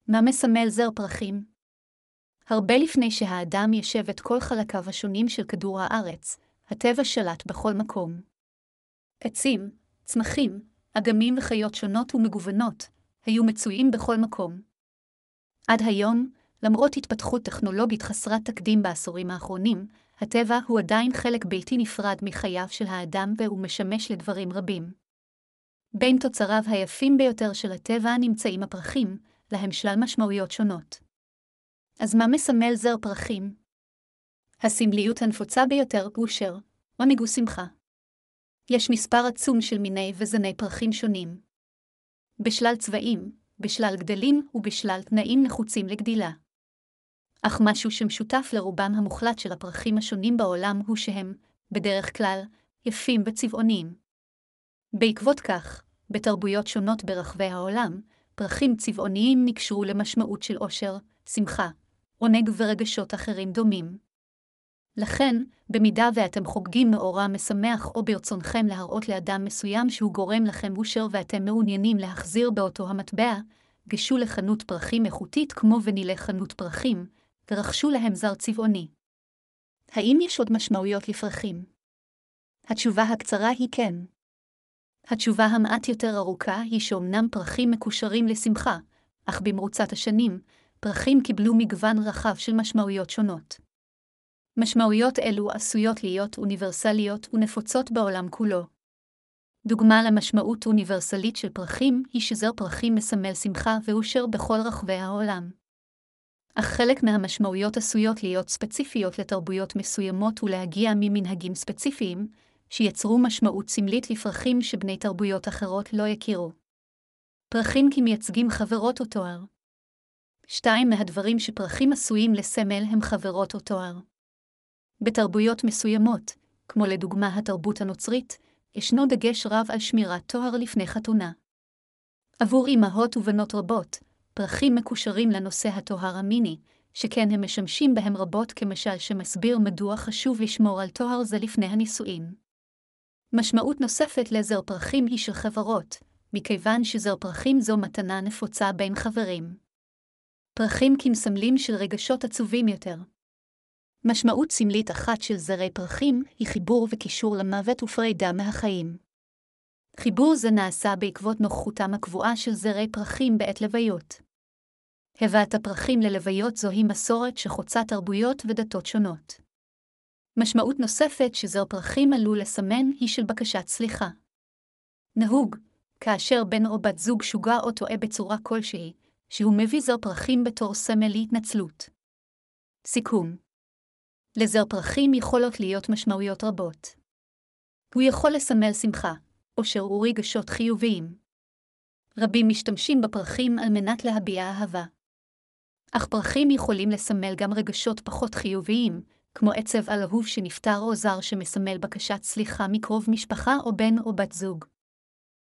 מה מסמל זר פרחים? הרבה לפני שהאדם יישב את כל חלקיו השונים של כדור הארץ, הטבע שלט בכל מקום. עצים, צמחים, אגמים וחיות שונות ומגוונות, היו מצויים בכל מקום. עד היום, למרות התפתחות טכנולוגית חסרת תקדים בעשורים האחרונים, הטבע הוא עדיין חלק בלתי נפרד מחייו של האדם והוא משמש לדברים רבים. בין תוצריו היפים ביותר של הטבע נמצאים הפרחים, להם שלל משמעויות שונות. אז מה מסמל זר פרחים? הסמליות הנפוצה ביותר אושר, מנהיגו שמחה. יש מספר עצום של מיני וזני פרחים שונים. בשלל צבעים, בשלל גדלים ובשלל תנאים נחוצים לגדילה. אך משהו שמשותף לרובם המוחלט של הפרחים השונים בעולם הוא שהם, בדרך כלל, יפים וצבעוניים. בעקבות כך, בתרבויות שונות ברחבי העולם, פרחים צבעוניים נקשרו למשמעות של אושר, שמחה, עונג ורגשות אחרים דומים. לכן, במידה ואתם חוגגים מאורע משמח או ברצונכם להראות לאדם מסוים שהוא גורם לכם אושר ואתם מעוניינים להחזיר באותו המטבע, גשו לחנות פרחים איכותית כמו ונילי חנות פרחים, ורכשו להם זר צבעוני. האם יש עוד משמעויות לפרחים? התשובה הקצרה היא כן. התשובה המעט יותר ארוכה היא שאומנם פרחים מקושרים לשמחה, אך במרוצת השנים, פרחים קיבלו מגוון רחב של משמעויות שונות. משמעויות אלו עשויות להיות אוניברסליות ונפוצות בעולם כולו. דוגמה למשמעות אוניברסלית של פרחים היא שזר פרחים מסמל שמחה ואושר בכל רחבי העולם. אך חלק מהמשמעויות עשויות להיות ספציפיות לתרבויות מסוימות ולהגיע ממנהגים ספציפיים, שיצרו משמעות סמלית לפרחים שבני תרבויות אחרות לא יכירו. פרחים כמייצגים חברות או תואר. 2 מהדברים שפרחים עשויים לסמל הם חברות או תואר. בתרבויות מסוימות, כמו לדוגמה התרבות הנוצרית, ישנו דגש רב על שמירת תואר לפני חתונה. עבור אמהות ובנות רבות, פרחים מקושרים לנושא התואר המיני, שכן הם משמשים בהם רבות כמשל שמסביר מדוע חשוב לשמור על תואר זה לפני הנישואין. משמעות נוספת לזר פרחים היא של חברות, מכיוון שזר פרחים זו מתנה נפוצה בין חברים. פרחים כמסמלים של רגשות עצובים יותר. משמעות סמלית אחת של זרי פרחים היא חיבור וקישור למוות ופרידה מהחיים. חיבור זה נעשה בעקבות נוכחותם הקבועה של זרי פרחים בעת לוויות. הבאת הפרחים ללוויות זוהי מסורת שחוצה תרבויות ודתות שונות. משמעות נוספת שזר פרחים עלול לסמן היא של בקשת סליחה. נהוג, כאשר בן או בת זוג שוגע או טועה בצורה כלשהי, שהוא מביא זר פרחים בתור סמל להתנצלות. סיכום. לזר פרחים יכולות להיות משמעויות רבות. הוא יכול לסמל שמחה, אושר ורגשות חיוביים. רבים משתמשים בפרחים על מנת להביע אהבה. אך פרחים יכולים לסמל גם רגשות פחות חיוביים, כמו עצב על אהוב שנפטר או זר שמסמל בקשת סליחה מקרוב משפחה או בן או בת זוג.